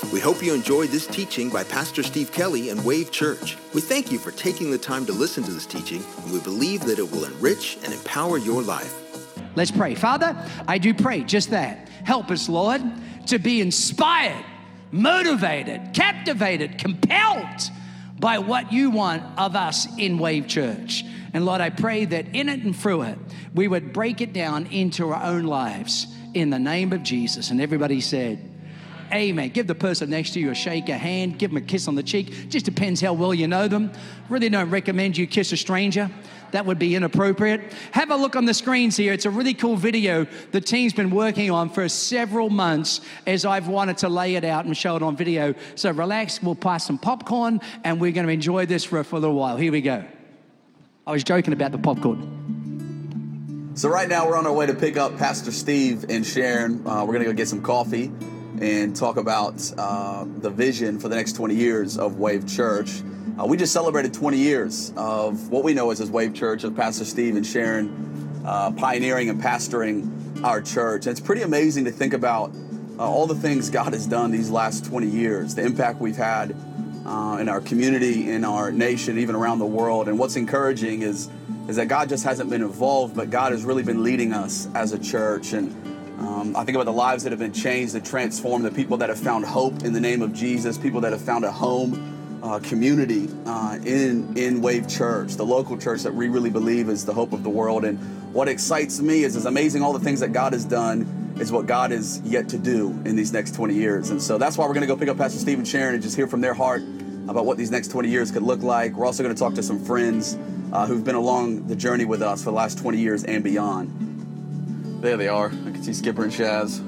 We hope you enjoyed this teaching by Pastor Steve Kelly and Wave Church. We thank you for taking the time to listen to this teaching, and we believe that it will enrich and empower your life. Let's pray. Father, I do pray just that. Help us, Lord, to be inspired, motivated, captivated, compelled by what you want of us in Wave Church. And Lord, I pray that in it and through it, we would break it down into our own lives in the name of Jesus. And everybody said, amen. Give the person next to you a shake, a hand, give them a kiss on the cheek. Just depends how well you know them. Really don't recommend you kiss a stranger. That would be inappropriate. Have a look on the screens here. It's a really cool video the team's been working on for several months as I've wanted to lay it out and show it on video. So relax, we'll pass some popcorn, and we're going to enjoy this for a little while. Here we go. I was joking about the popcorn. So right now we're on our way to pick up Pastor Steve and Sharon. We're going to go get some coffee and talk about the vision for the next 20 years of Wave Church. We just celebrated 20 years of what we know as Wave Church, of Pastor Steve and Sharon pioneering and pastoring our church. And it's pretty amazing to think about all the things God has done these last 20 years, the impact we've had in our community, in our nation, even around the world. And what's encouraging is that God just hasn't been involved, but God has really been leading us as a church. And I think about the lives that have been changed and transformed, the people that have found hope in the name of Jesus, people that have found a home, community in Wave Church, the local church that we really believe is the hope of the world. And what excites me is amazing all the things that God has done is what God is yet to do in these next 20 years. And so that's why we're going to go pick up Pastor Steve and Sharon and just hear from their heart about what these next 20 years could look like. We're also going to talk to some friends who've been along the journey with us for the last 20 years and beyond. There they are. I can see Skipper and Shaz.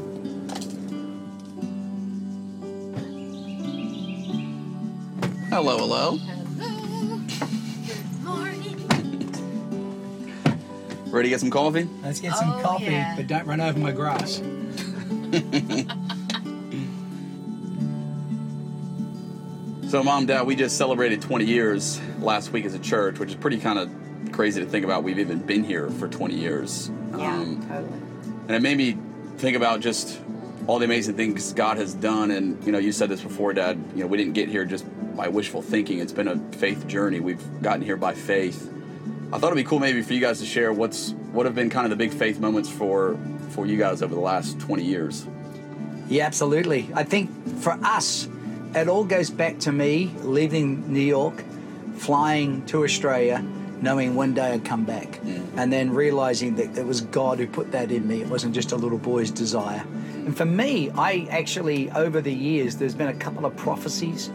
Hello, hello. Hello. Good morning. Ready to get some coffee? Let's get some coffee, yeah. but don't run over my grass. So, Mom, Dad, we just celebrated 20 years last week as a church, which is pretty kind of crazy to think about. We've even been here for 20 years. Yeah, totally. And it made me think about just all the amazing things God has done. And, you said this before, Dad, we didn't get here just by wishful thinking. It's been a faith journey. We've gotten here by faith. I thought it'd be cool maybe for you guys to share what have been kind of the big faith moments for you guys over the last 20 years. Yeah, absolutely. I think for us, it all goes back to me leaving New York, flying to Australia, knowing one day I'd come back, and then realizing that it was God who put that in me. It wasn't just a little boy's desire. And for me, I actually, over the years, there's been a couple of prophecies.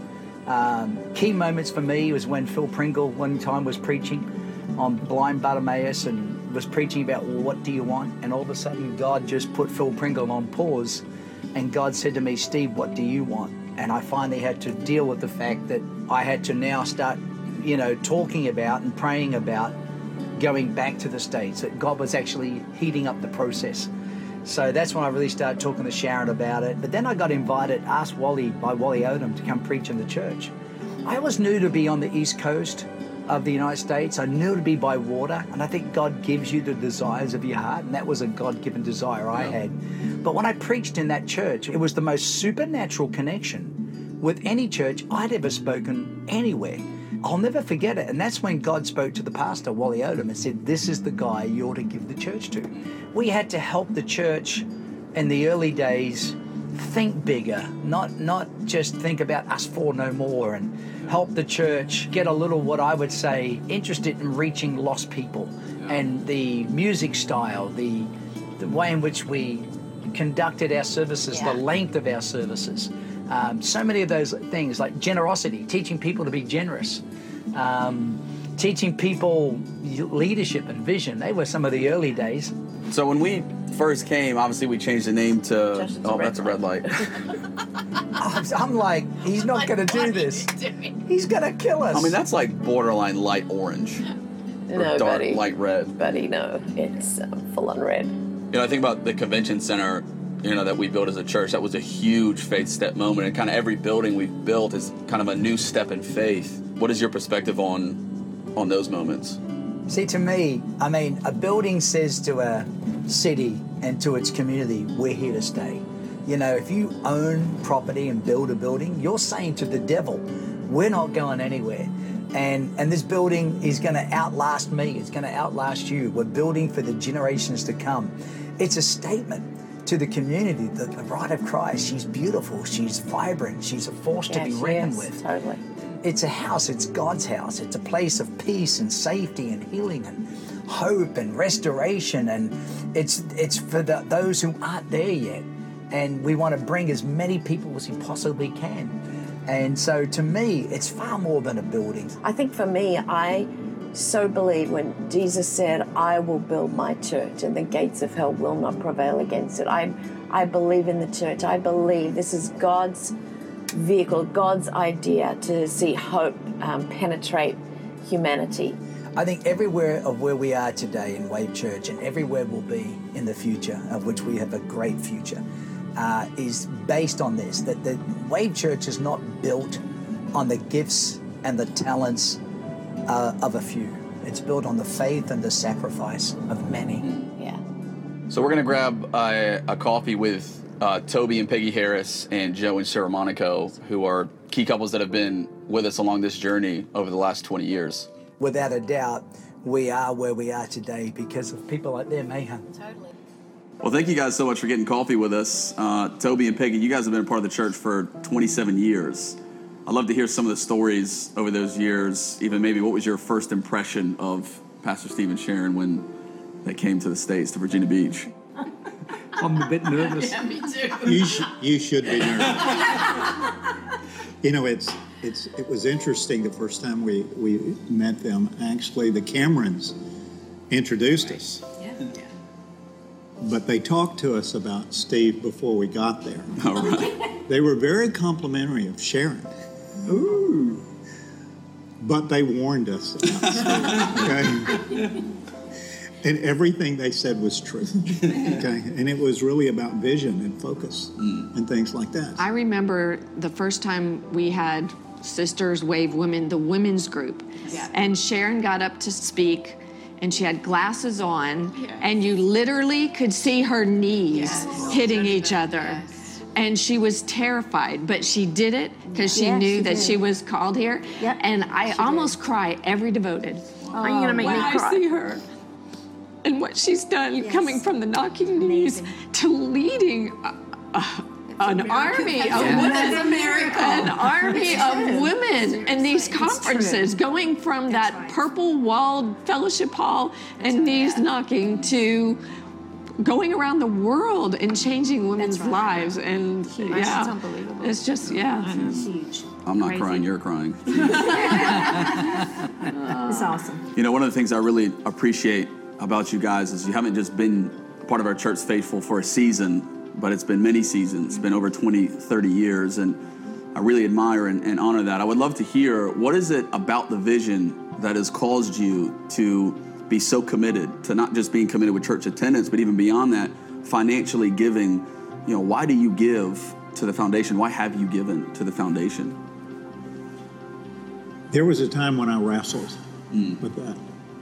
Key moments for me was when Phil Pringle one time was preaching on blind Bartimaeus and was preaching about, well, what do you want? And all of a sudden, God just put Phil Pringle on pause, and God said to me, Steve, what do you want? And I finally had to deal with the fact that I had to now start, talking about and praying about going back to the States, that God was actually heating up the process. So that's when I really started talking to Sharon about it. But then I got invited, asked by Wally Odom to come preach in the church. I always knew to be on the East Coast of the United States. I knew to be by water. And I think God gives you the desires of your heart. And that was a God-given desire I had. But when I preached in that church, it was the most supernatural connection with any church I'd ever spoken anywhere. I'll never forget it. And that's when God spoke to the pastor, Wally Odom, and said, this is the guy you ought to give the church to. We had to help the church in the early days think bigger, not just think about us four no more, and help the church get a little, what I would say, interested in reaching lost people. And the music style, the way in which we conducted our services, the length of our services. So many of those things, like generosity, teaching people to be generous, teaching people leadership and vision. They were some of the early days. So when we first came, obviously we changed the name to, that's a red light. I'm like, he's not going to do this. He's going to kill us. I mean, that's like borderline light orange. No, or dark buddy. light red. Buddy, no. It's full on red. I think about the convention center, that we built as a church. That was a huge faith step moment. And kind of every building we've built is kind of a new step in faith. What is your perspective on those moments? See, to me, a building says to a city and to its community, we're here to stay. You know, if you own property and build a building, you're saying to the devil, we're not going anywhere. And this building is going to outlast me. It's going to outlast you. We're building for the generations to come. It's a statement to the community that the bride of Christ, she's beautiful, she's vibrant, she's a force to be reckoned with. Totally. It's a house, it's God's house. It's a place of peace and safety and healing and hope and restoration. And it's for those who aren't there yet. And we want to bring as many people as we possibly can. And so to me, it's far more than a building. I think for me, I so believe when Jesus said, I will build my church and the gates of hell will not prevail against it. I believe in the church. I believe this is God's vehicle, God's idea to see hope penetrate humanity. I think everywhere of where we are today in Wave Church and everywhere we'll be in the future, of which we have a great future, is based on this, that the Wave Church is not built on the gifts and the talents of a few. It's built on the faith and the sacrifice of many. Yeah. So we're going to grab a coffee with Toby and Peggy Harris and Joe and Sarah Monaco, who are key couples that have been with us along this journey over the last 20 years. Without a doubt, we are where we are today because of people like them, Mayhem. Totally. Well, thank you guys so much for getting coffee with us. Toby and Peggy, you guys have been a part of the church for 27 years. I'd love to hear some of the stories over those years, even maybe what was your first impression of Pastor Steve and Sharon when they came to the States, to Virginia Beach? I'm a bit nervous. Yeah, me too. You should be nervous. You know, it was interesting the first time we met them. Actually, the Camerons introduced us. Yeah. But they talked to us about Steve before we got there. All right. They were very complimentary of Sharon. Ooh. But they warned us about Steve, okay? And everything they said was true, okay? And it was really about vision and focus and things like that. I remember the first time we had Sisters Wave Women, the women's group. Yeah. And Sharon got up to speak, and she had glasses on, and you literally could see her knees hitting each other. Yes. And she was terrified, but she did it because she knew that she was called here. Yep. And I almost cry every devoted. Are you going to make me cry? I see her and what she's done, coming from the knocking knees to leading an army of women. That's a miracle. An army of women in these conferences, going from that purple-walled fellowship hall and knees knocking to going around the world and changing women's lives. And It's unbelievable. it's just, Huge. I'm not crying, you're crying. It's awesome. You know, one of the things I really appreciate about you guys is you haven't just been part of our church faithful for a season, but it's been many seasons. It's been over 20, 30 years, and I really admire and honor that. I would love to hear, what is it about the vision that has caused you to be so committed to not just being committed with church attendance, but even beyond that, financially giving? You know, why do you give to the foundation? Why have you given to the foundation? There was a time when I wrestled with that.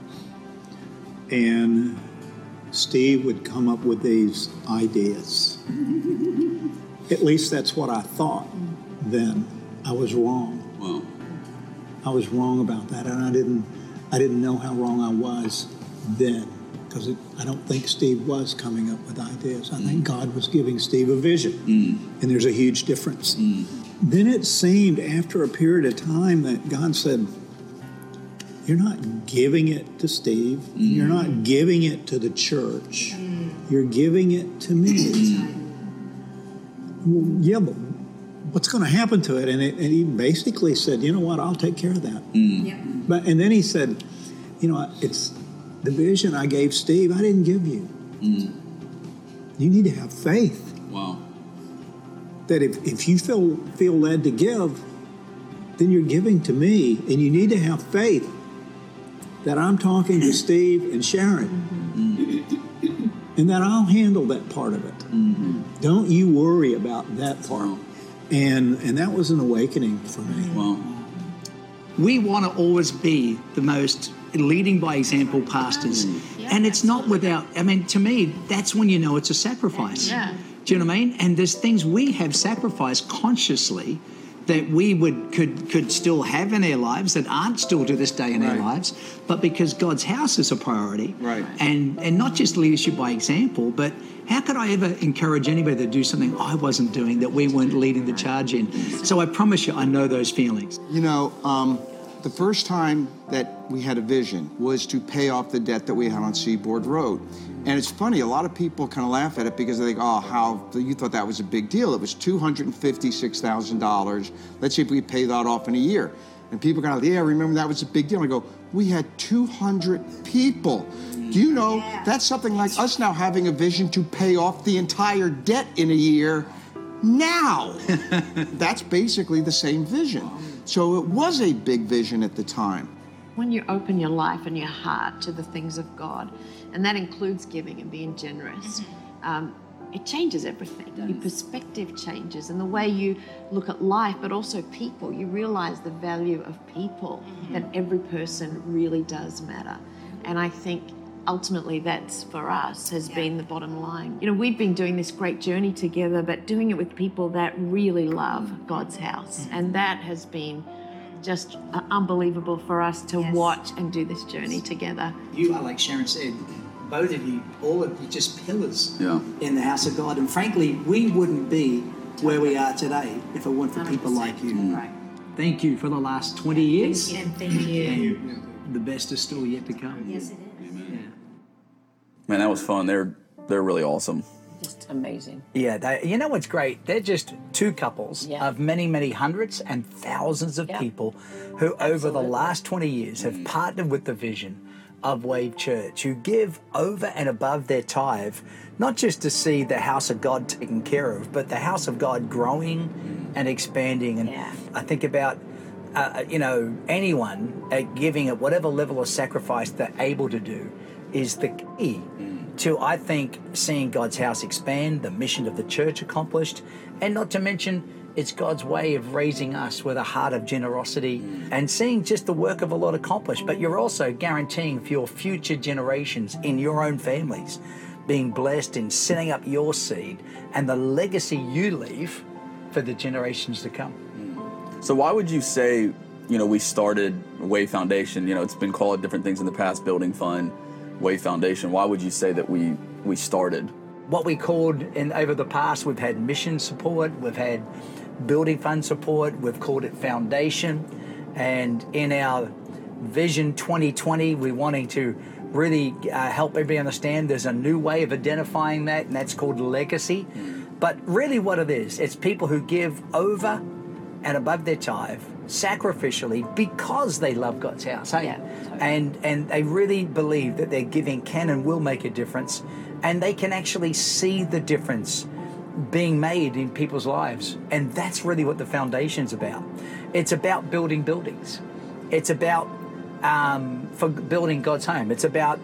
And Steve would come up with these ideas. At least that's what I thought then. I was wrong. Wow. I was wrong about that, and I didn't know how wrong I was then, because I don't think Steve was coming up with ideas. I think God was giving Steve a vision, and there's a huge difference. Then it seemed after a period of time that God said, you're not giving it to Steve. You're not giving it to the church. You're giving it to me. Well, yeah, but what's going to happen to it? And he basically said, you know what, I'll take care of that. And then he said, you know, it's the vision I gave Steve, I didn't give you. You need to have faith. Wow. That if you feel led to give, then you're giving to me, and you need to have faith that I'm talking to Steve and Sharon, and that I'll handle that part of it. Don't you worry about that part. Wow. And that was an awakening for me. Wow. We want to always be the most leading by example pastors. And it's not without, I mean, to me, that's when you know it's a sacrifice. Do you know what I mean? And there's things we have sacrificed consciously that we could still have in our lives that aren't still to this day in our lives, but because God's house is a priority, and not just leadership by example, but how could I ever encourage anybody to do something I wasn't doing that we weren't leading the charge in? So I promise you, I know those feelings. You know, the first time that we had a vision was to pay off the debt that we had on Seaboard Road. And it's funny, a lot of people kind of laugh at it because they think, oh, how you thought that was a big deal. It was $256,000. Let's see if we pay that off in a year. And people kind of, yeah, remember that was a big deal. I go, we had 200 people. Do you know, that's something like us now having a vision to pay off the entire debt in a year now. That's basically the same vision. So it was a big vision at the time. When you open your life and your heart to the things of God, and that includes giving and being generous, it changes everything. Your perspective changes, and the way you look at life, but also people. You realize the value of people, that every person really does matter. And I think ultimately that's, for us, has been the bottom line. You know, we've been doing this great journey together, but doing it with people that really love God's house. And that has been just unbelievable for us to watch and do this journey together. You are, like Sharon said, both of you, all of you, just pillars in the house of God. And frankly, we wouldn't be where we are today if it weren't for people like you. Right. Thank you for the last 20 years. Thank you. And the best is still yet to come. Yes, it is. Man, that was fun. They're really awesome. Just amazing. Yeah, you know what's great? They're just two couples of many, many hundreds and thousands of people who over the last 20 years have partnered with the vision of Wave Church, who give over and above their tithe, not just to see the house of God taken care of, but the house of God growing and expanding. And I think about, anyone giving at whatever level of sacrifice they're able to do is the key to, I think, seeing God's house expand, the mission of the church accomplished, and not to mention it's God's way of raising us with a heart of generosity and seeing just the work of the Lord accomplished. But you're also guaranteeing for your future generations in your own families being blessed in setting up your seed and the legacy you leave for the generations to come. So why would you say, we started Wave Foundation? It's been called different things in the past, Building Fund, Wave Foundation. Why would you say that we started? What we called over the past, we've had mission support, we've had building fund support, we've called it foundation. And in our Vision 2020, we're wanting to really help everybody understand there's a new way of identifying that, and that's called legacy. But really what it is, it's people who give over and above their tithe sacrificially because they love God's house, hey? And they really believe that their giving can and will make a difference, and they can actually see the difference being made in people's lives. And that's really what the foundation's about. It's about building buildings. It's about for building God's home. It's about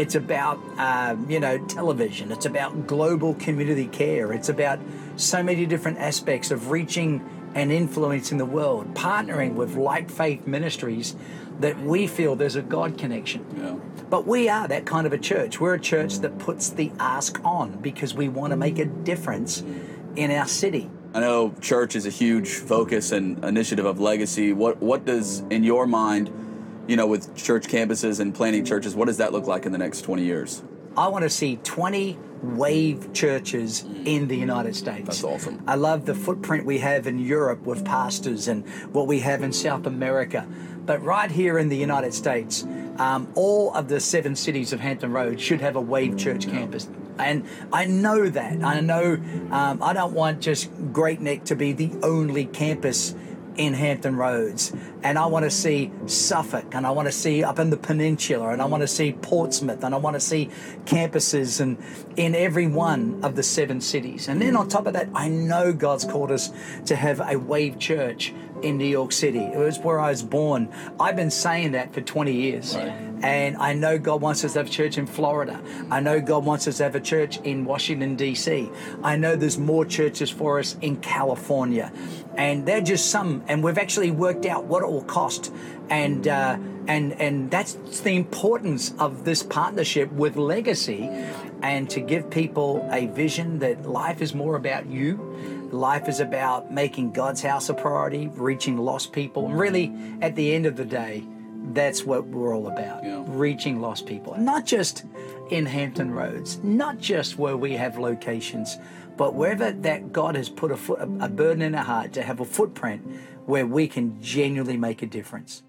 television. It's about global community care. It's about so many different aspects of reaching and influencing the world, partnering with Light Faith Ministries that we feel there's a God connection. But we are that kind of a church. We're a church that puts the ask on because we want to make a difference in our city. I know church is a huge focus and initiative of legacy. What does, in your mind, with church campuses and planting churches, what does that look like in the next 20 years? I want to see 20 Wave churches in the United States. That's awesome. I love the footprint we have in Europe with pastors and what we have in South America. But right here in the United States, all of the 7 cities of Hampton Roads should have a Wave Church campus. And I know that. I know I don't want just Great Neck to be the only campus in Hampton Roads. And I want to see Suffolk, and I want to see up in the peninsula, and I want to see Portsmouth, and I want to see campuses in every one of the 7 cities. And then on top of that, I know God's called us to have a Wave Church in New York City. It was where I was born. I've been saying that for 20 years. And I know God wants us to have a church in Florida. I know God wants us to have a church in Washington, D.C. I know there's more churches for us in California. And they're just some, and we've actually worked out what it will cost. And that's the importance of this partnership with Legacy, and to give people a vision that life is more about you. Life is about making God's house a priority, reaching lost people. And really, at the end of the day, that's what we're all about, reaching lost people. Not just in Hampton Roads, not just where we have locations, but wherever that God has put a burden in our heart to have a footprint where we can genuinely make a difference.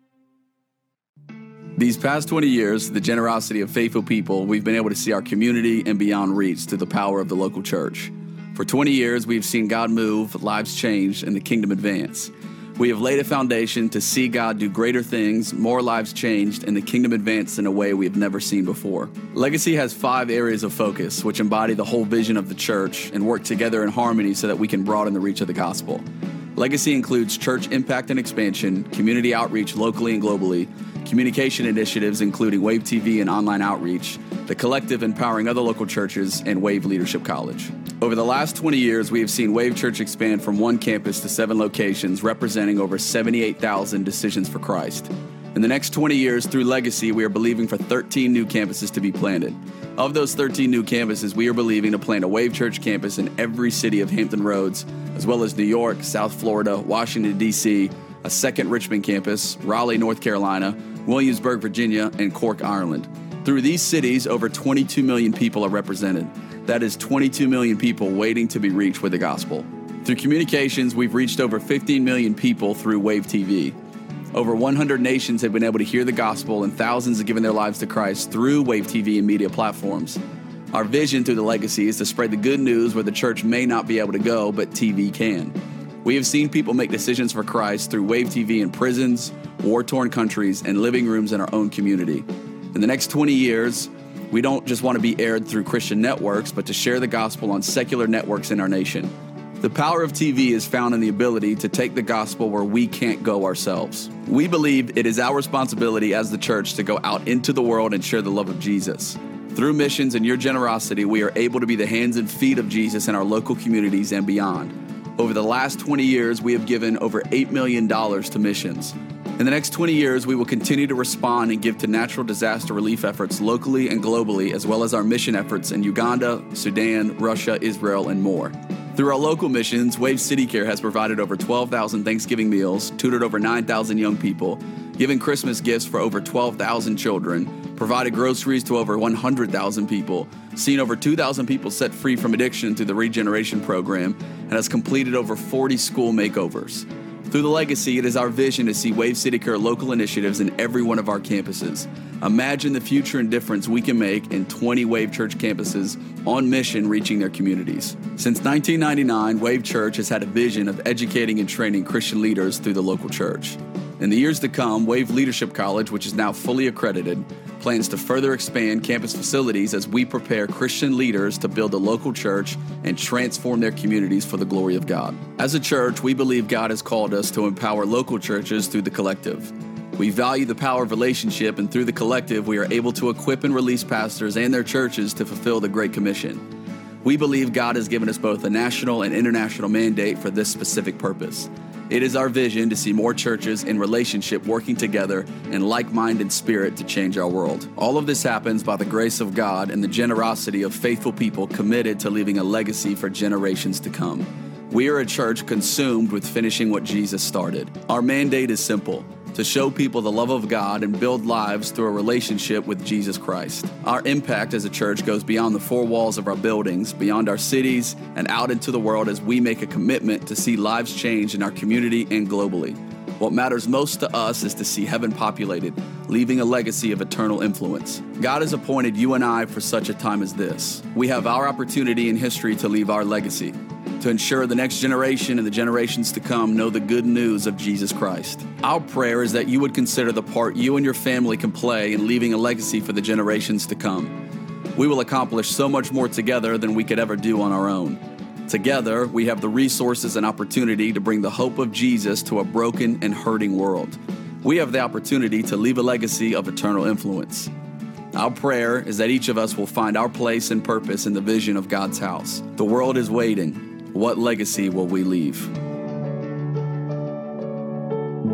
These past 20 years, the generosity of faithful people, we've been able to see our community and beyond reached through the power of the local church. For 20 years, we've seen God move, lives change, and the kingdom advance. We have laid a foundation to see God do greater things, more lives changed, and the kingdom advanced in a way we have never seen before. Legacy has 5 areas of focus, which embody the whole vision of the church and work together in harmony so that we can broaden the reach of the gospel. Legacy includes church impact and expansion, community outreach locally and globally, communication initiatives including Wave TV and online outreach, the collective empowering other local churches, and Wave Leadership College. Over the last 20 years, we have seen Wave Church expand from 1 campus to 7 locations, representing over 78,000 decisions for Christ. In the next 20 years, through Legacy, we are believing for 13 new campuses to be planted. Of those 13 new campuses, we are believing to plant a Wave Church campus in every city of Hampton Roads, as well as New York, South Florida, Washington, D.C., a second Richmond campus, Raleigh, North Carolina, Williamsburg, Virginia, and Cork, Ireland. Through these cities, over 22 million people are represented. That is 22 million people waiting to be reached with the gospel. Through communications, we've reached over 15 million people through Wave TV. Over 100 nations have been able to hear the gospel, and thousands have given their lives to Christ through Wave TV and media platforms. Our vision through the Legacy is to spread the good news where the church may not be able to go, but TV can. We have seen people make decisions for Christ through Wave TV in prisons, war-torn countries, and living rooms in our own community. In the next 20 years, we don't just want to be aired through Christian networks, but to share the gospel on secular networks in our nation. The power of TV is found in the ability to take the gospel where we can't go ourselves. We believe it is our responsibility as the church to go out into the world and share the love of Jesus. Through missions and your generosity, we are able to be the hands and feet of Jesus in our local communities and beyond. Over the last 20 years, we have given over $8 million to missions. In the next 20 years, we will continue to respond and give to natural disaster relief efforts locally and globally, as well as our mission efforts in Uganda, Sudan, Russia, Israel, and more. Through our local missions, Wave City Care has provided over 12,000 Thanksgiving meals, tutored over 9,000 young people, given Christmas gifts for over 12,000 children, provided groceries to over 100,000 people, seen over 2,000 people set free from addiction through the Regeneration Program, and has completed over 40 school makeovers. Through the Legacy, it is our vision to see Wave City Care local initiatives in every one of our campuses. Imagine the future and difference we can make in 20 Wave Church campuses on mission reaching their communities. Since 1999, Wave Church has had a vision of educating and training Christian leaders through the local church. In the years to come, Wave Leadership College, which is now fully accredited, plans to further expand campus facilities as we prepare Christian leaders to build a local church and transform their communities for the glory of God. As a church, we believe God has called us to empower local churches through the collective. We value the power of relationship, and through the collective, we are able to equip and release pastors and their churches to fulfill the Great Commission. We believe God has given us both a national and international mandate for this specific purpose. It is our vision to see more churches in relationship working together in like-minded spirit to change our world. All of this happens by the grace of God and the generosity of faithful people committed to leaving a legacy for generations to come. We are a church consumed with finishing what Jesus started. Our mandate is simple: to show people the love of God and build lives through a relationship with Jesus Christ. Our impact as a church goes beyond the 4 walls of our buildings, beyond our cities, and out into the world as we make a commitment to see lives change in our community and globally. What matters most to us is to see heaven populated, leaving a legacy of eternal influence. God has appointed you and I for such a time as this. We have our opportunity in history to leave our legacy, to ensure the next generation and the generations to come know the good news of Jesus Christ. Our prayer is that you would consider the part you and your family can play in leaving a legacy for the generations to come. We will accomplish so much more together than we could ever do on our own. Together, we have the resources and opportunity to bring the hope of Jesus to a broken and hurting world. We have the opportunity to leave a legacy of eternal influence. Our prayer is that each of us will find our place and purpose in the vision of God's house. The world is waiting. What legacy will we leave?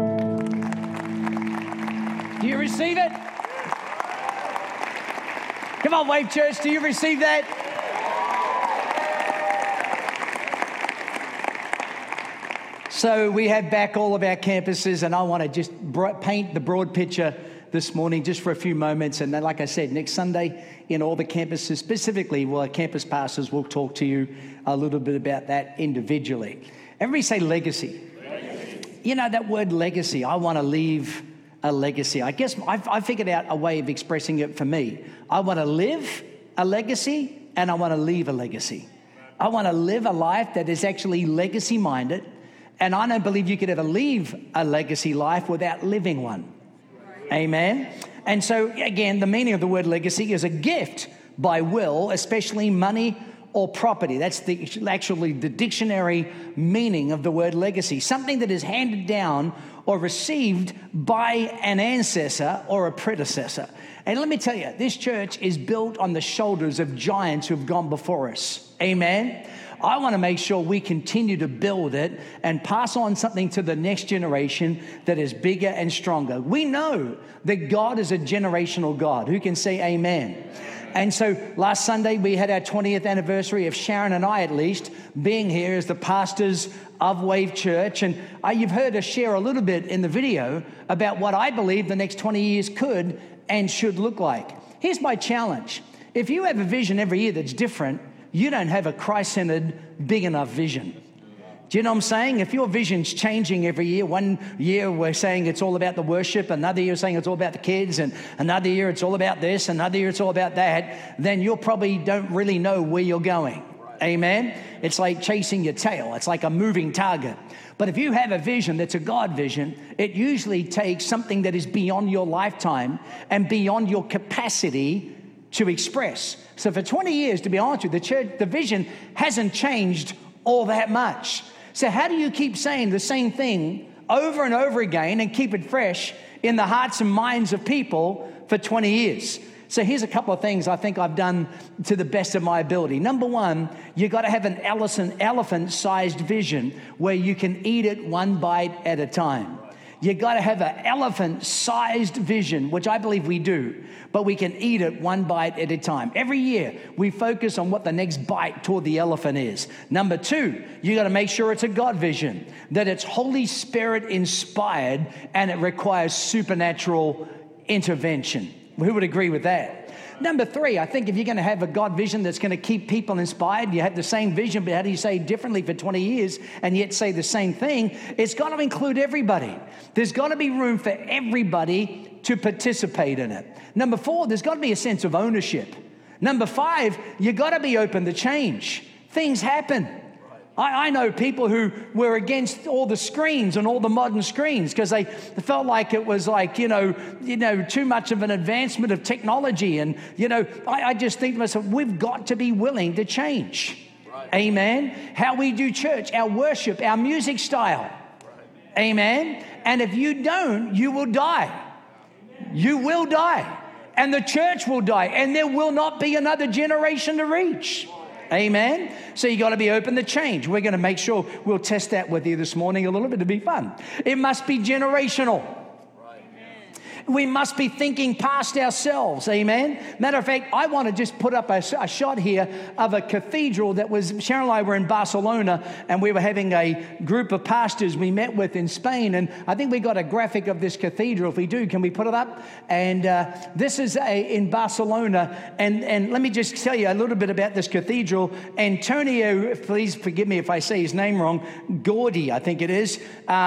Do you receive it? Come on, Wave Church, do you receive that? So we have back all of our campuses, and I want to just paint the broad picture this morning just for a few moments. And then, like I said, next Sunday in all the campuses, specifically, well, campus pastors will talk to you a little bit about that individually. Everybody say legacy. You know, that word legacy, I want to leave a legacy. I guess I figured out a way of expressing it for me. I want to live a legacy and I want to leave a legacy. I want to live a life that is actually legacy-minded, and I don't believe you could ever leave a legacy life without living one. Amen? And so, again, the meaning of the word legacy is a gift by will, especially money or property. That's actually the dictionary meaning of the word legacy. Something that is handed down or received by an ancestor or a predecessor. And let me tell you, this church is built on the shoulders of giants who have gone before us. Amen? I want to make sure we continue to build it and pass on something to the next generation that is bigger and stronger. We know that God is a generational God. Who can say amen? And so last Sunday, we had our 20th anniversary of Sharon and I, at least, being here as the pastors of Wave Church. And you've heard us share a little bit in the video about what I believe the next 20 years could and should look like. Here's my challenge. If you have a vision every year that's different, you don't have a Christ-centered, big enough vision. Do you know what I'm saying? If your vision's changing every year, one year we're saying it's all about the worship, another year saying it's all about the kids, and another year it's all about this, another year it's all about that, then you probably don't really know where you're going. Amen? It's like chasing your tail. It's like a moving target. But if you have a vision that's a God vision, it usually takes something that is beyond your lifetime and beyond your capacity to express. So for 20 years, to be honest with you, the church, the vision hasn't changed all that much. So how do you keep saying the same thing over and over again and keep it fresh in the hearts and minds of people for 20 years? So here's a couple of things I think I've done to the best of my ability. Number one, you got to have an elephant-sized vision where you can eat it one bite at a time. You got to have an elephant-sized vision, which I believe we do, but we can eat it one bite at a time. Every year, we focus on what the next bite toward the elephant is. Number two, you got to make sure it's a God vision, that it's Holy Spirit inspired and it requires supernatural intervention. Who would agree with that? Number three, I think if you're going to have a God vision that's going to keep people inspired, you have the same vision, but how do you say it differently for 20 years and yet say the same thing? It's got to include everybody. There's got to be room for everybody to participate in it. Number four, there's got to be a sense of ownership. Number five, you got to be open to change. Things happen. I know people who were against all the screens and all the modern screens because they felt like it was like, you know, too much of an advancement of technology. And, I just think to myself, we've got to be willing to change. Right. Amen. How we do church, our worship, our music style. Right. Amen. And if you don't, you will die. You will die. And the church will die. And there will not be another generation to reach. Amen. So you got to be open to change. We're going to make sure we'll test that with you this morning a little bit to be fun. It must be generational. We must be thinking past ourselves. Amen. Matter of fact, I want to just put up a shot here of a cathedral that was, Sharon and I were in Barcelona and we were having a group of pastors we met with in Spain. And I think we got a graphic of this cathedral. If we do, can we put it up? And this is in Barcelona. And let me just tell you a little bit about this cathedral. Antonio, please forgive me if I say his name wrong, Gaudí, I think it is.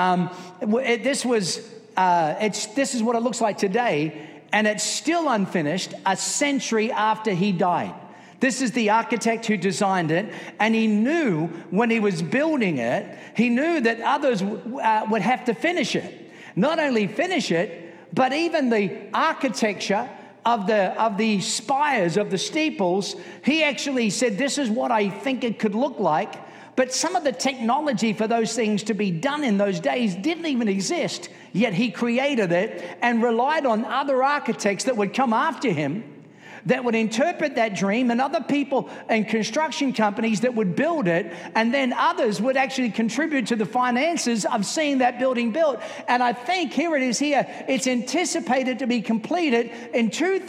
This is what it looks like today, and it's still unfinished a century after he died. This is the architect who designed it, and he knew when he was building it, he knew that others would have to finish it. Not only finish it, but even the architecture of the spires, of the steeples, he actually said, this is what I think it could look like. But some of the technology for those things to be done in those days didn't even exist. Yet he created it and relied on other architects that would come after him that would interpret that dream, and other people and construction companies that would build it, and then others would actually contribute to the finances of seeing that building built. And I think, here it is here, it's anticipated to be completed in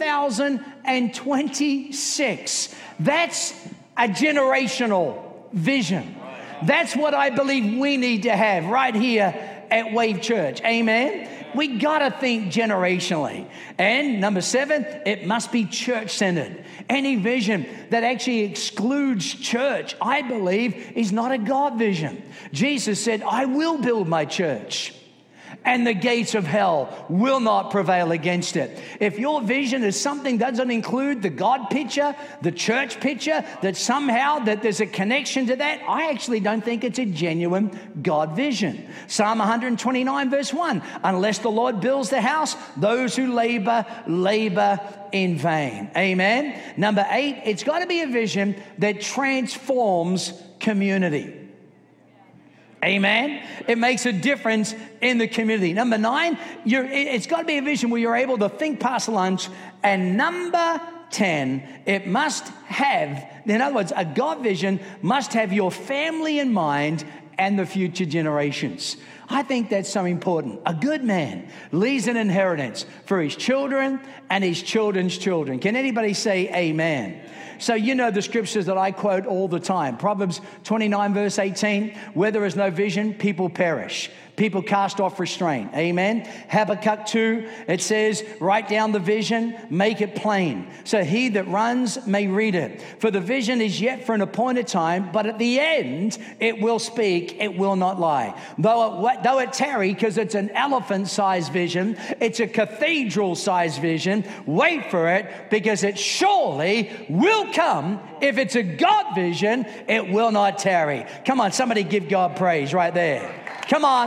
2026. That's a generational vision. That's what I believe we need to have right here at Wave Church. Amen? We got to think generationally. And number 7, it must be church-centered. Any vision that actually excludes church, I believe, is not a God vision. Jesus said, I will build my church, and the gates of hell will not prevail against it. If your vision is something that doesn't include the God picture, the church picture, that somehow that there's a connection to that, I actually don't think it's a genuine God vision. Psalm 129 verse 1, unless the Lord builds the house, those who labor in vain. Amen. Number 8, it's got to be a vision that transforms community. Amen. It makes a difference in the community. Number 9, it's got to be a vision where you're able to think past lunch. And number 10, it must have, in other words, a God vision must have your family in mind and the future generations. I think that's so important. A good man leaves an inheritance for his children and his children's children. Can anybody say amen? So you know the scriptures that I quote all the time. Proverbs 29 verse 18, where there is no vision, people perish. People cast off restraint. Amen. Habakkuk 2, it says, write down the vision, make it plain, so he that runs may read it. For the vision is yet for an appointed time, but at the end it will speak, it will not lie. Though it tarry, because it's an elephant-sized vision, it's a cathedral-sized vision, wait for it, because it surely will come. If it's a God vision, it will not tarry. Come on, somebody give God praise right there. Come on.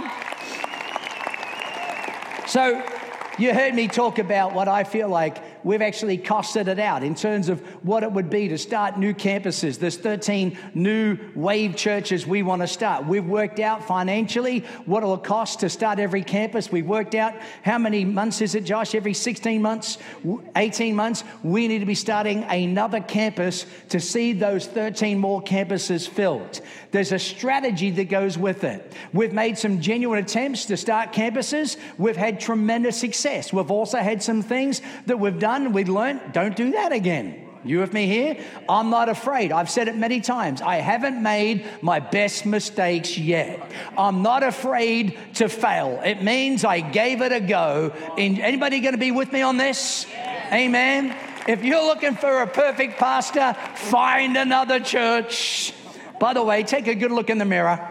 So you heard me talk about what I feel like we've actually costed it out in terms of what it would be to start new campuses. There's 13 new Wave churches we want to start. We've worked out financially what it'll cost to start every campus. We've worked out how many months is it, Josh? Every 16 months, 18 months, we need to be starting another campus to see those 13 more campuses filled. There's a strategy that goes with it. We've made some genuine attempts to start campuses. We've had tremendous success. We've also had some things that we've done. We've learned, don't do that again. You with me here? I'm not afraid. I've said it many times. I haven't made my best mistakes yet. I'm not afraid to fail. It means I gave it a go. Anybody going to be with me on this? Amen. If you're looking for a perfect pastor, find another church. By the way, take a good look in the mirror.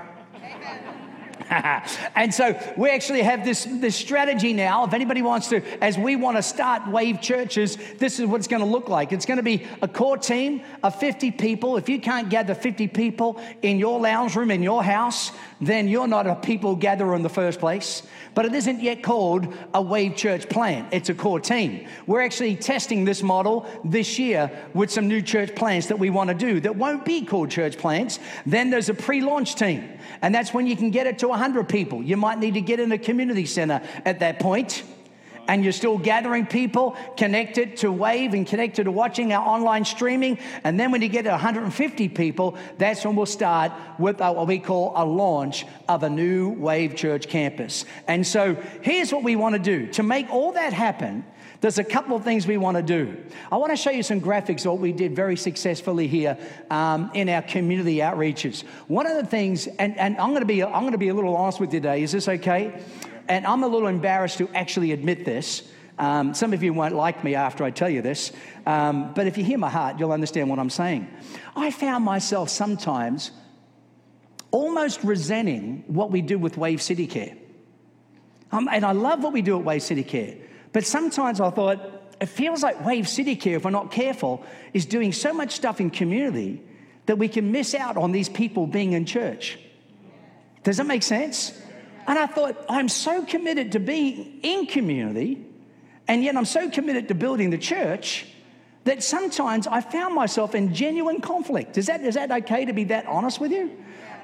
And so we actually have this strategy now. If anybody wants to, as we want to start Wave churches, this is what it's going to look like. It's going to be a core team of 50 people. If you can't gather 50 people in your lounge room, in your house, then you're not a people gatherer in the first place. But it isn't yet called a Wave church plant. It's a core team. We're actually testing this model this year with some new church plants that we want to do that won't be called church plants. Then there's a pre-launch team. And that's when you can get it to 100 people. You might need to get in a community center at that point. And you're still gathering people connected to Wave and connected to watching our online streaming. And then when you get to 150 people, that's when we'll start with what we call a launch of a new Wave Church campus. And so here's what we want to do. To make all that happen, there's a couple of things we want to do. I want to show you some graphics of what we did very successfully here in our community outreaches. One of the things, and I'm going to be a little honest with you today. Is this okay? And I'm a little embarrassed to actually admit this. Some of you won't like me after I tell you this, but if you hear my heart, you'll understand what I'm saying. I found myself sometimes almost resenting what we do with Wave City Care. And I love what we do at Wave City Care. But sometimes I thought, it feels like Wave City Care, if we're not careful, is doing so much stuff in community that we can miss out on these people being in church. Does that make sense? And I thought, I'm so committed to being in community, and yet I'm so committed to building the church that sometimes I found myself in genuine conflict. Is that okay to be that honest with you?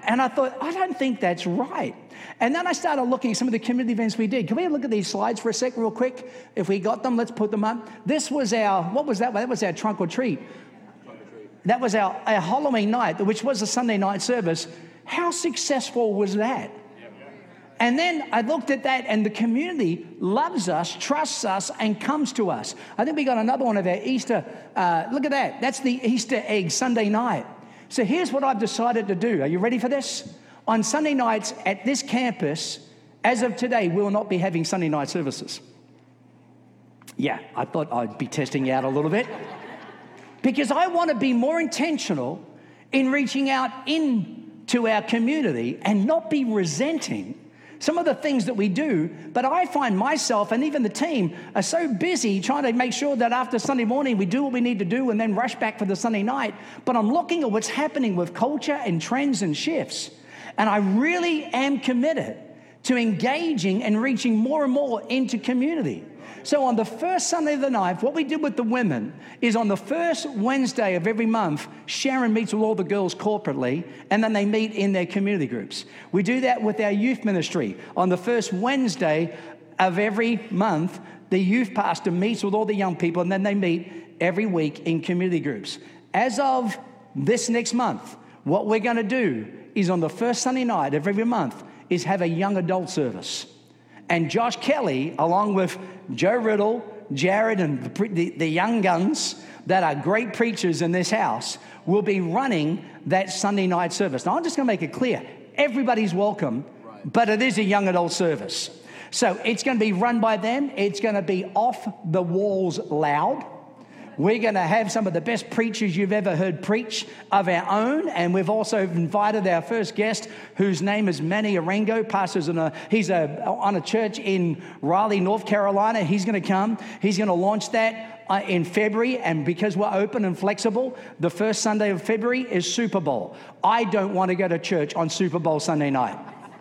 And I thought, I don't think that's right. And then I started looking at some of the community events we did. Can we look at these slides for a sec real quick? If we got them, let's put them up. This was our, what was that? That was our trunk or treat. That was our Halloween night, which was a Sunday night service. How successful was that? And then I looked at that, and the community loves us, trusts us, and comes to us. I think we got another one of our Easter. Look at that. That's the Easter egg Sunday night. So here's what I've decided to do. Are you ready for this? On Sunday nights at this campus, as of today, we will not be having Sunday night services. Yeah, I thought I'd be testing you out a little bit. Because I want to be more intentional in reaching out into our community and not be resenting some of the things that we do. But I find myself and even the team are so busy trying to make sure that after Sunday morning we do what we need to do and then rush back for the Sunday night. But I'm looking at what's happening with culture and trends and shifts. And I really am committed to engaging and reaching more and more into community. So on the first Sunday of the night, what we did with the women is on the first Wednesday of every month, Sharon meets with all the girls corporately, and then they meet in their community groups. We do that with our youth ministry. On the first Wednesday of every month, the youth pastor meets with all the young people, and then they meet every week in community groups. As of this next month, what we're going to do is on the first Sunday night of every month is have a young adult service. And Josh Kelly, along with Joe Riddle, Jared, and the young guns that are great preachers in this house, will be running that Sunday night service. Now, I'm just going to make it clear. Everybody's welcome, but it is a young adult service. So it's going to be run by them. It's going to be off the walls loud. We're going to have some of the best preachers you've ever heard preach of our own. And we've also invited our first guest, whose name is Manny Arango, pastors on a church in Raleigh, North Carolina. He's going to come. He's going to launch that in February. And because we're open and flexible, the first Sunday of February is Super Bowl. I don't want to go to church on Super Bowl Sunday night.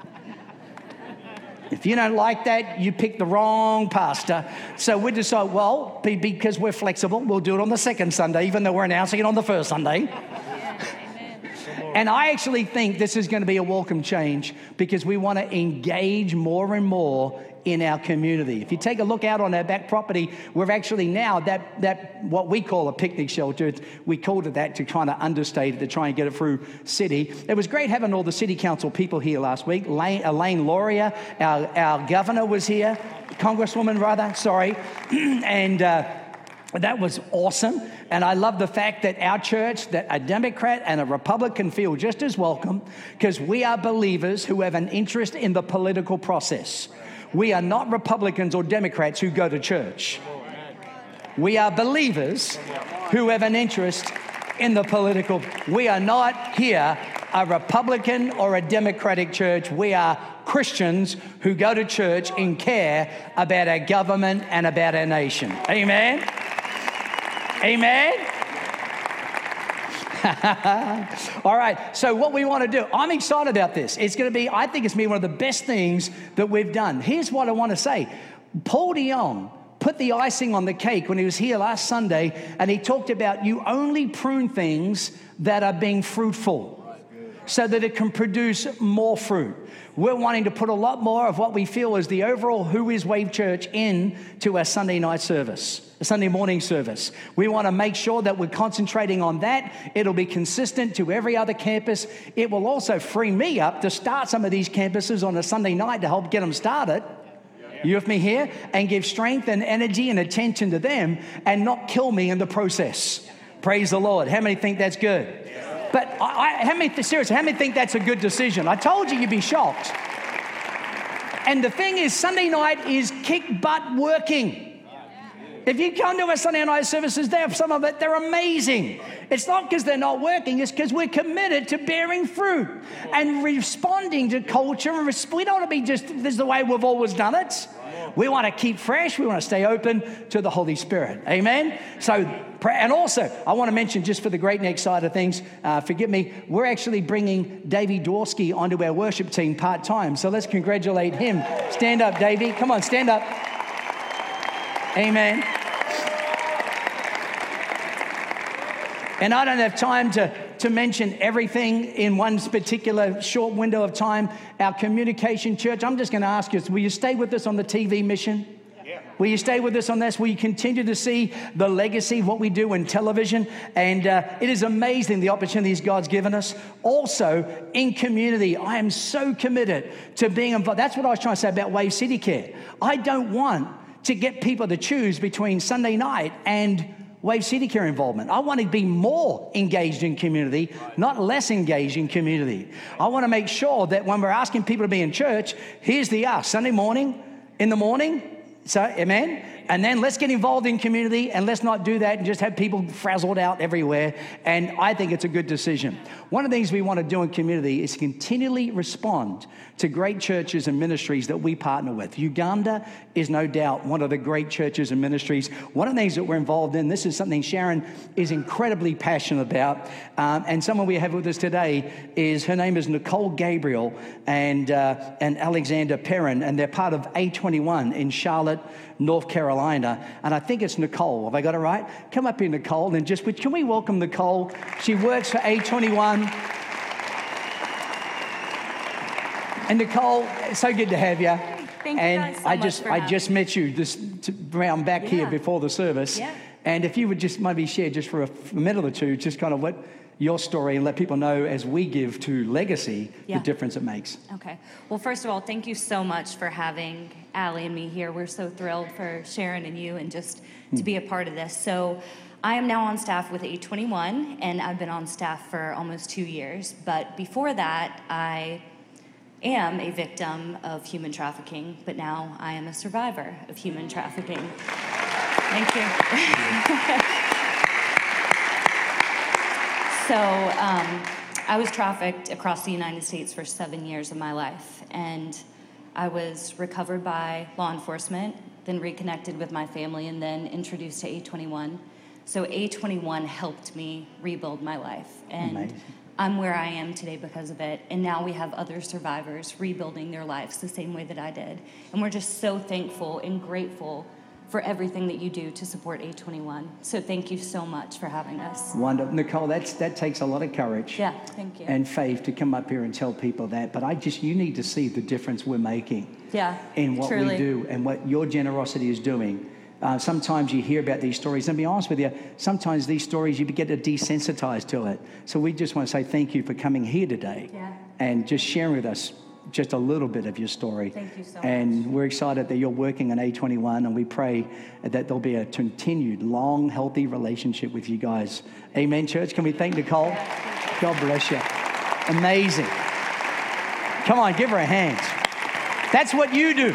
If you don't like that, you picked the wrong pastor. So we decide, well, because we're flexible, we'll do it on the second Sunday, even though we're announcing it on the first Sunday. And I actually think this is going to be a welcome change because we want to engage more and more in our community. If you take a look out on our back property, we're actually now that what we call a picnic shelter. We called it that to kind of understate it, to try and get it through city. It was great having all the city council people here last week. Elaine Lauria, our governor, was here, Congresswoman rather, sorry, and that was awesome. And I love the fact that our church, that a Democrat and a Republican feel just as welcome because we are believers who have an interest in the political process. We are not Republicans or Democrats who go to church. We are believers who have an interest in the political. We are not here a Republican or a Democratic church. We are Christians who go to church and care about our government and about our nation. Amen? Amen? All right, so what we want to do, I'm excited about this. It's going to be, I think it's going to be one of the best things that we've done. Here's what I want to say. Paul DeYoung put the icing on the cake when he was here last Sunday, and he talked about you only prune things that are being fruitful so that it can produce more fruit. We're wanting to put a lot more of what we feel is the overall Who is Wave Church into our Sunday night service, a Sunday morning service. We want to make sure that we're concentrating on that. It'll be consistent to every other campus. It will also free me up to start some of these campuses on a Sunday night to help get them started. You with me here? And give strength and energy and attention to them and not kill me in the process. Praise the Lord. How many think that's good? But how many think that's a good decision? I told you you'd be shocked. And the thing is, Sunday night is kick butt working. If you come to our Sunday night services, some of it, they're amazing. It's not because they're not working, it's because we're committed to bearing fruit and responding to culture. We don't want to be just, this is the way we've always done it. We want to keep fresh. We want to stay open to the Holy Spirit. Amen? So, and also, I want to mention just for the Great Neck side of things, forgive me, we're actually bringing Davey Dworsky onto our worship team part-time. So let's congratulate him. Stand up, Davey. Come on, stand up. Amen. And I don't have time to mention everything in one particular short window of time. Our communication church, I'm just going to ask you, will you stay with us on the TV mission? Will you stay with us on this? Will you continue to see the legacy of what we do in television? And it is amazing the opportunities God's given us. Also, in community, I am so committed to being involved. That's what I was trying to say about Wave City Care. I don't want to get people to choose between Sunday night and Wave City Care involvement. I want to be more engaged in community, not less engaged in community. I want to make sure that when we're asking people to be in church, here's the ask. Sunday morning, in the morning, so, amen? And then let's get involved in community, and let's not do that and just have people frazzled out everywhere. And I think it's a good decision. One of the things we want to do in community is continually respond to great churches and ministries that we partner with. Uganda is no doubt one of the great churches and ministries. One of the things that we're involved in, this is something Sharon is incredibly passionate about. And someone we have with us today her name is Nicole Gabriel and Alexander Perrin, and they're part of A21 in Charlotte, North Carolina. And I think it's Nicole. Have I got it right? Come up here, Nicole, and can we welcome Nicole? She works for A21. And Nicole, it's so good to have you. Thank you and guys so much for I just met you around back here before the service. Yeah. And if you would just maybe share just for a minute or two, just kind of what your story, and let people know as we give to Legacy the difference it makes. Okay. Well, first of all, thank you so much for having Allie and me here. We're so thrilled for Sharon and you and just to be a part of this. So I am now on staff with A21, and I've been on staff for almost 2 years. But before that, I am a victim of human trafficking, but now I am a survivor of human trafficking. Thank you. So I was trafficked across the United States for 7 years of my life, and I was recovered by law enforcement, then reconnected with my family, and then introduced to A21. So A21 helped me rebuild my life, and amazing. I'm where I am today because of it, and now we have other survivors rebuilding their lives the same way that I did. And we're just so thankful and grateful for everything that you do to support A21. So thank you so much for having us. Wonderful. Nicole, that takes a lot of courage. Yeah, thank you. And faith to come up here and tell people that. But you need to see the difference we're making in what we do and what your generosity is doing. Sometimes you hear about these stories, and to be honest with you, sometimes these stories you get desensitized to it. So we just want to say thank you for coming here today and just sharing with us just a little bit of your story. Thank you so much. And we're excited that you're working on A21, and we pray that there'll be a continued, long, healthy relationship with you guys. Amen, church. Can we thank Nicole? God bless you. Amazing. Come on, give her a hand. That's what you do.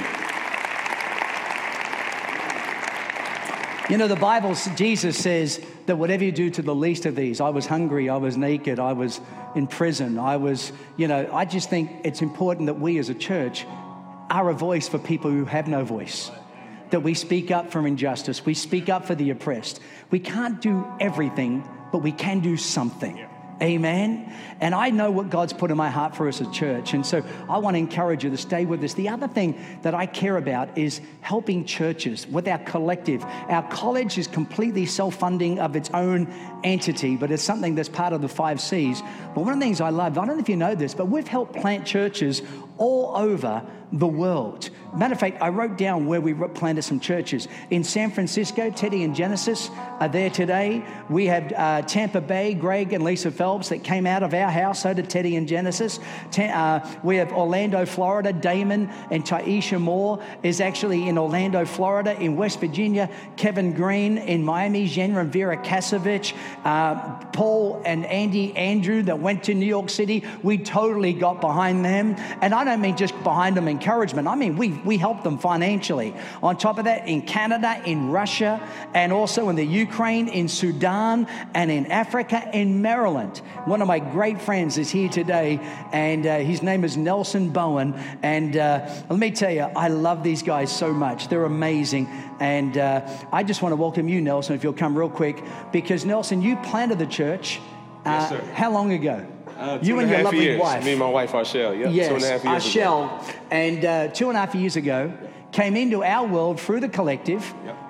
You know, the Bible, Jesus says that whatever you do to the least of these, I was hungry, I was naked, I was in prison, I just think it's important that we as a church are a voice for people who have no voice, that we speak up for injustice, we speak up for the oppressed. We can't do everything, but we can do something. Amen. And I know what God's put in my heart for us as a church. And so I want to encourage you to stay with us. The other thing that I care about is helping churches with our collective. Our college is completely self-funding of its own entity, but it's something that's part of the 5 C's. But one of the things I love, I don't know if you know this, but we've helped plant churches all over the world. Matter of fact, I wrote down where we planted some churches. In San Francisco, Teddy and Genesis are there today. We have Tampa Bay, Greg and Lisa Phelps that came out of our house, so did Teddy and Genesis. We have Orlando, Florida. Damon and Taisha Moore is actually in Orlando, Florida. In West Virginia, Kevin Green. In Miami, Jen and Vera Kasevich. Paul and Andy Andrew that went to New York City. We totally got behind them. And I don't mean just behind them encouragement. I mean, we helped them financially. On top of that, in Canada, in Russia, and also in the Ukraine, in Sudan, and in Africa, in Maryland. One of my great friends is here today, and his name is Nelson Bowen. And let me tell you, I love these guys so much. They're amazing. And I just want to welcome you, Nelson, if you'll come real quick, because, Nelson, you planted the church. Yes, sir. How long ago? You and your lovely years. wife. Me and my wife, Arshelle. Yep, yes, 2.5 years Arshelle. And 2.5 years ago, came into our world through the collective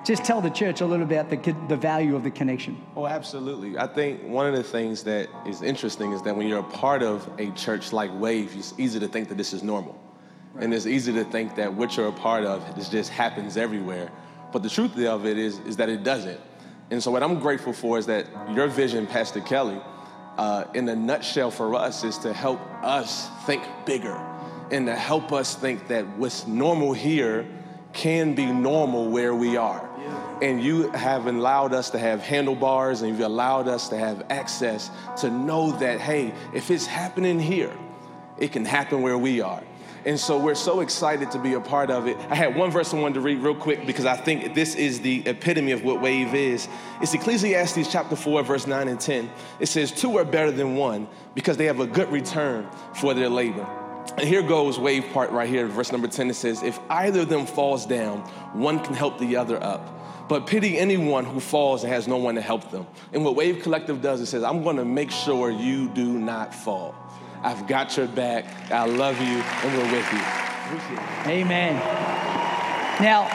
just tell the church a little about the value of the connection. Oh, absolutely. I think one of the things that is interesting is that when you're a part of a church like Wave, it's easy to think that this is normal. Right. And it's easy to think that what you're a part of, this just happens everywhere. But the truth of it is that it doesn't. And so what I'm grateful for is that your vision, Pastor Kelly, in a nutshell for us is to help us think bigger and to help us think that what's normal here can be normal where we are. And you have allowed us to have handlebars, and you've allowed us to have access to know that, hey, if it's happening here, it can happen where we are. And so we're so excited to be a part of it. I had one verse I wanted to read real quick because I think this is the epitome of what Wave is. It's Ecclesiastes chapter 4, verse 9 and 10. It says, 2 are better than 1 because they have a good return for their labor. And here goes Wave part right here, verse number 10. It says, if either of them falls down, one can help the other up. But pity anyone who falls and has no one to help them. And what Wave Collective does, it says, I'm going to make sure you do not fall. I've got your back. I love you, and we're with you. Amen. Now,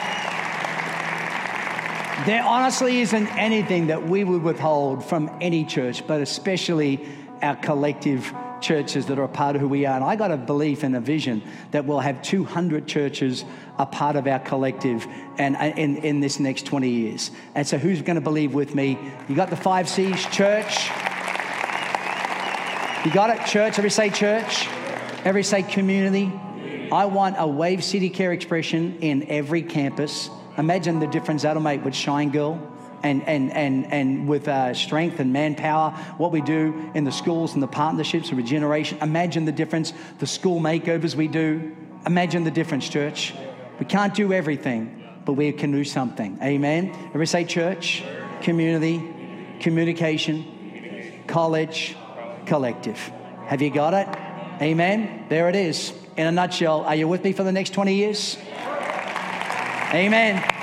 there honestly isn't anything that we would withhold from any church, but especially our collective churches that are a part of who we are. And I got a belief and a vision that we'll have 200 churches a part of our collective and in this next 20 years. And so who's going to believe with me? You got the 5 C's, church. You got it, church. Everybody say church. Everybody say community. I want a Wave City Care expression in every campus. Imagine the difference that'll make with Shine Girl. And with strength and manpower, what we do in the schools and the partnerships of regeneration. Imagine the difference, the school makeovers we do. Imagine the difference, church. We can't do everything, but we can do something. Amen. Everybody say church, community, communication, college, collective. Have you got it? Amen. There it is. In a nutshell, are you with me for the next 20 years? Amen.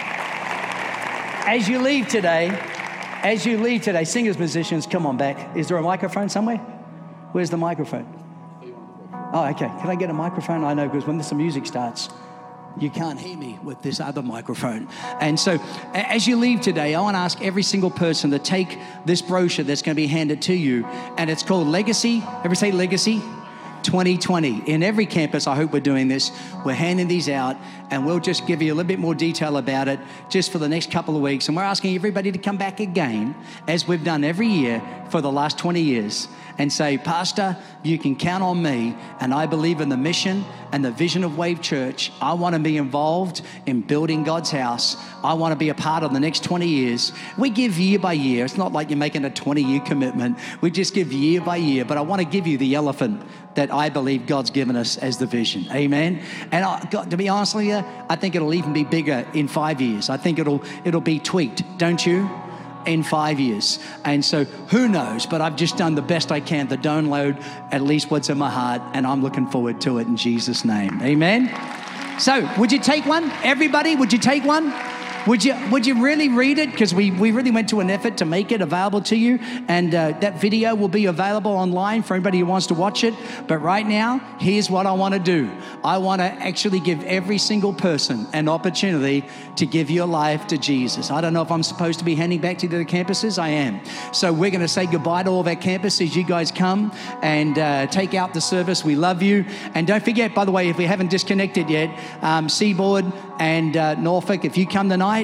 As you leave today, singers, musicians, come on back. Is there a microphone somewhere? Where's the microphone? Oh, okay. Can I get a microphone? I know, because when the music starts, you can't hear me with this other microphone. And so as you leave today, I want to ask every single person to take this brochure that's going to be handed to you, and it's called Legacy. Everybody say Legacy 2020. In every campus, I hope we're doing this. We're handing these out, and we'll just give you a little bit more detail about it just for the next couple of weeks. And we're asking everybody to come back again, as we've done every year for the last 20 years, and say, Pastor, you can count on me, and I believe in the mission and the vision of Wave Church. I want to be involved in building God's house. I want to be a part of the next 20 years. We give year by year. It's not like you're making a 20-year commitment. We just give year by year, but I want to give you the elephant that I believe God's given us as the vision. Amen. And to be honest with you, I think it'll even be bigger in 5 years. I think it'll be tweaked, don't you? In 5 years. And so who knows, but I've just done the best I can to download at least what's in my heart, and I'm looking forward to it in Jesus' name. Amen. So would you take one? Everybody, would you take one? Would you really read it? Because we really went to an effort to make it available to you. And that video will be available online for anybody who wants to watch it. But right now, here's what I want to do. I want to actually give every single person an opportunity to give your life to Jesus. I don't know if I'm supposed to be handing back to the campuses. I am. So we're going to say goodbye to all of our campuses. You guys come and take out the service. We love you. And don't forget, by the way, if we haven't disconnected yet, Seaboard and Norfolk, if you come tonight,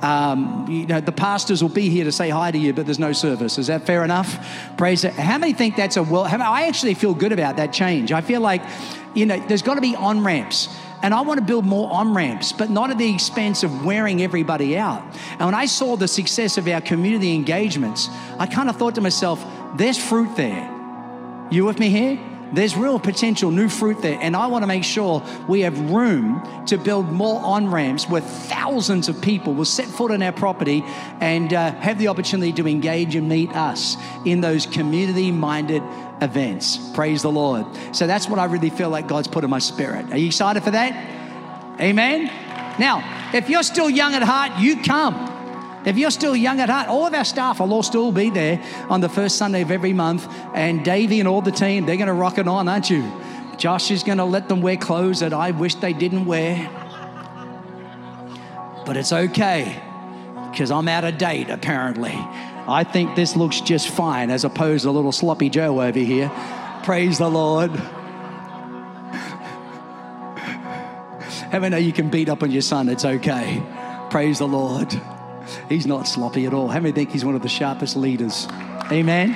the pastors will be here to say hi to you, but there's no service. Is that fair enough? Praise it. How many think that's I actually feel good about that change. I feel like, there's got to be on-ramps. And I want to build more on-ramps, but not at the expense of wearing everybody out. And when I saw the success of our community engagements, I kind of thought to myself, there's fruit there. You with me here? There's real potential new fruit there. And I want to make sure we have room to build more on-ramps where thousands of people will set foot on our property and have the opportunity to engage and meet us in those community-minded events. Praise the Lord. So that's what I really feel like God's put in my spirit. Are you excited for that? Amen. Now, if you're still young at heart, you come. If you're still young at heart, all of our staff will all still be there on the first Sunday of every month. And Davey and all the team, they're going to rock it on, aren't you? Josh is going to let them wear clothes that I wish they didn't wear. But it's okay. because I'm out of date, apparently. I think this looks just fine as opposed to a little sloppy Joe over here. Praise the Lord. How many know you can beat up on your son? It's okay. Praise the Lord. He's not sloppy at all. How many think he's one of the sharpest leaders? Amen.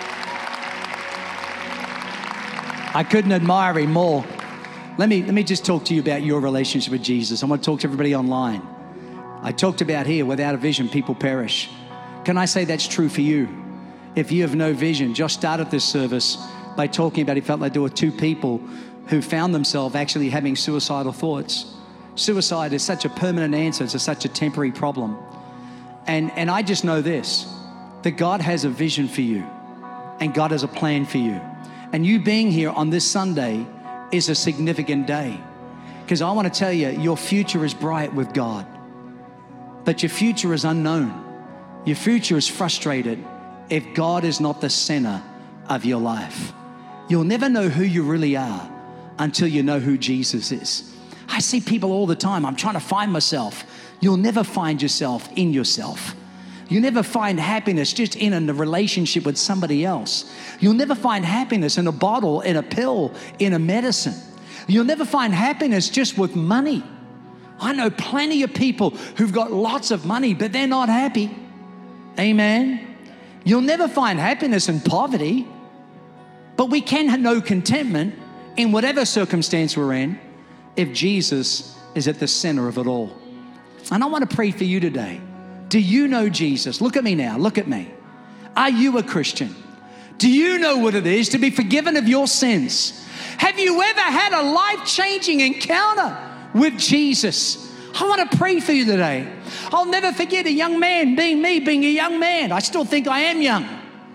I couldn't admire him more. Let me just talk to you about your relationship with Jesus. I want to talk to everybody online. I talked about here, without a vision, people perish. Can I say that's true for you? If you have no vision, Josh started this service by talking about he felt like there were two people who found themselves actually having suicidal thoughts. Suicide is such a permanent answer to such a temporary problem. And I just know this, that God has a vision for you and God has a plan for you. And you being here on this Sunday is a significant day, because I want to tell you, your future is bright with God, but your future is unknown. Your future is frustrated if God is not the center of your life. You'll never know who you really are until you know who Jesus is. I see people all the time, I'm trying to find myself. You'll never find yourself in yourself. You'll never find happiness just in a relationship with somebody else. You'll never find happiness in a bottle, in a pill, in a medicine. You'll never find happiness just with money. I know plenty of people who've got lots of money, but they're not happy. Amen. You'll never find happiness in poverty, but we can know contentment in whatever circumstance we're in if Jesus is at the center of it all. And I want to pray for you today. Do you know Jesus? Look at me now. Look at me. Are you a Christian? Do you know what it is to be forgiven of your sins? Have you ever had a life-changing encounter with Jesus? I want to pray for you today. I'll never forget a young man being me, being a young man. I still think I am young.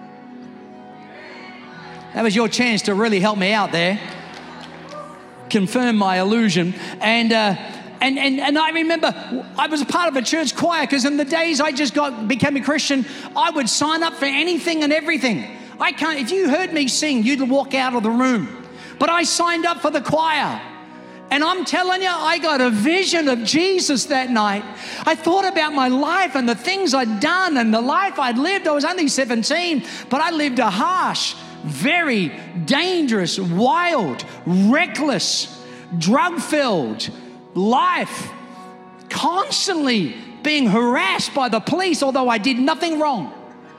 That was your chance to really help me out there. Confirm my illusion. And I remember I was a part of a church choir, because in the days I just became a Christian, I would sign up for anything and everything. If you heard me sing, you'd walk out of the room. But I signed up for the choir. And I'm telling you, I got a vision of Jesus that night. I thought about my life and the things I'd done and the life I'd lived. I was only 17, but I lived a harsh, very dangerous, wild, reckless, drug-filled life, constantly being harassed by the police, although I did nothing wrong.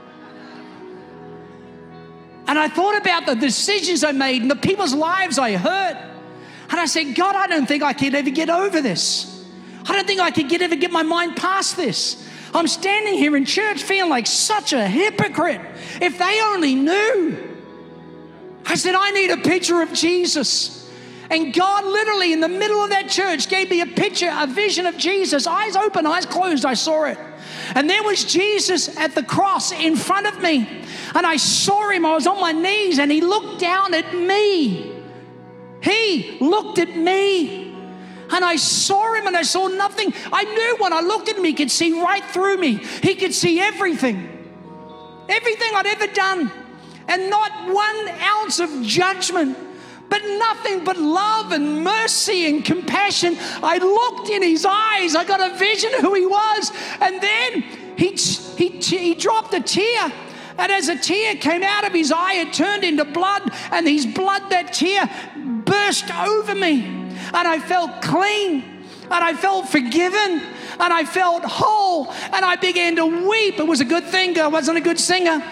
And I thought about the decisions I made and the people's lives I hurt. And I said, God, I don't think I could ever get over this. I don't think I could ever get my mind past this. I'm standing here in church feeling like such a hypocrite. If they only knew. I said, I need a picture of Jesus. And God literally in the middle of that church gave me a picture, a vision of Jesus. Eyes open, eyes closed, I saw it. And there was Jesus at the cross in front of me. And I saw him, I was on my knees, and he looked down at me. He looked at me. And I saw him and I saw nothing. I knew when I looked at him, he could see right through me. He could see everything. Everything I'd ever done. And not 1 ounce of judgment, but nothing but love and mercy and compassion. I looked in his eyes. I got a vision of who he was. And then he dropped a tear. And as a tear came out of his eye, it turned into blood. And his blood, that tear, burst over me. And I felt clean. And I felt forgiven. And I felt whole. And I began to weep. It was a good thing. I wasn't a good singer.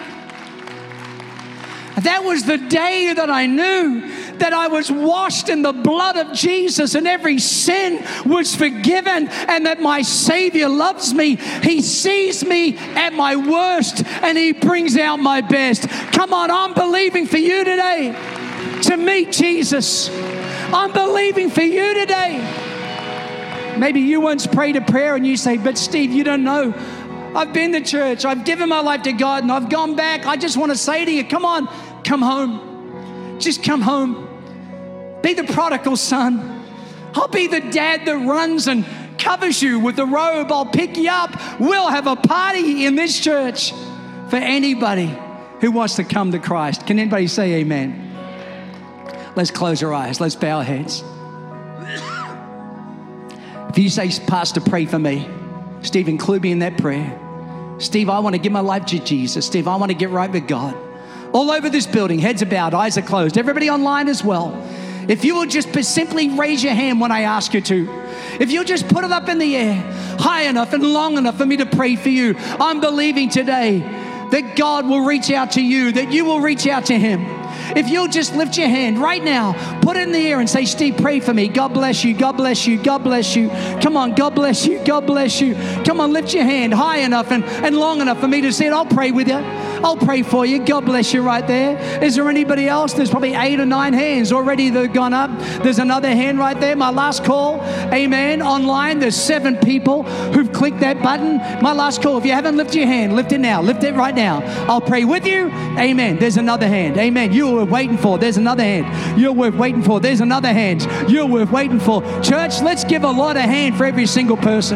That was the day that I knew that I was washed in the blood of Jesus and every sin was forgiven, and that my Savior loves me. He sees me at my worst and he brings out my best. Come on, I'm believing for you today to meet Jesus. I'm believing for you today. Maybe you once prayed a prayer and you say, but Steve, you don't know. I've been to church. I've given my life to God and I've gone back. I just want to say to you, come on, come home. Just come home. Be the prodigal son. I'll be the dad that runs and covers you with the robe. I'll pick you up. We'll have a party in this church for anybody who wants to come to Christ. Can anybody say amen? Let's close our eyes. Let's bow our heads. If you say, Pastor, pray for me. Steve, include me in that prayer. Steve, I want to give my life to Jesus. Steve, I want to get right with God. All over this building, heads are bowed, eyes are closed. Everybody online as well. If you will just simply raise your hand when I ask you to. If you'll just put it up in the air, high enough and long enough for me to pray for you. I'm believing today that God will reach out to you, that you will reach out to Him. If you'll just lift your hand right now, put it in the air and say, Steve, pray for me. God bless you. God bless you. God bless you. Come on, God bless you. God bless you. Come on, lift your hand high enough and long enough for me to see it. I'll pray with you. I'll pray for you. God bless you right there. Is there anybody else? There's probably 8 or 9 hands already that have gone up. There's another hand right there. My last call. Amen. Online, there's 7 people who've clicked that button. My last call. If you haven't lifted your hand, lift it now. Lift it right now. I'll pray with you. Amen. There's another hand. Amen. You were waiting for. There's another hand. You're worth waiting for. There's another hand. You're worth waiting for. Church, let's give a lot of hand for every single person.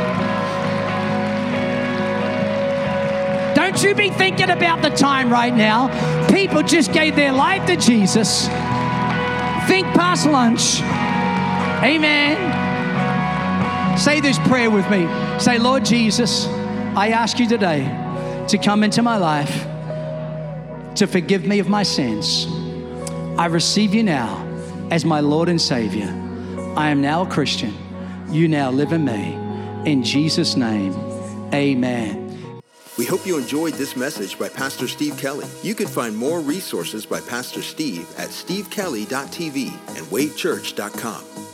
Don't you be thinking about the time right now. People just gave their life to Jesus. Think past lunch. Amen. Say this prayer with me. Say, Lord Jesus, I ask you today to come into my life, to forgive me of my sins. I receive you now as my Lord and Savior. I am now a Christian. You now live in me. In Jesus' name, amen. We hope you enjoyed this message by Pastor Steve Kelly. You can find more resources by Pastor Steve at stevekelly.tv and wavechurch.com.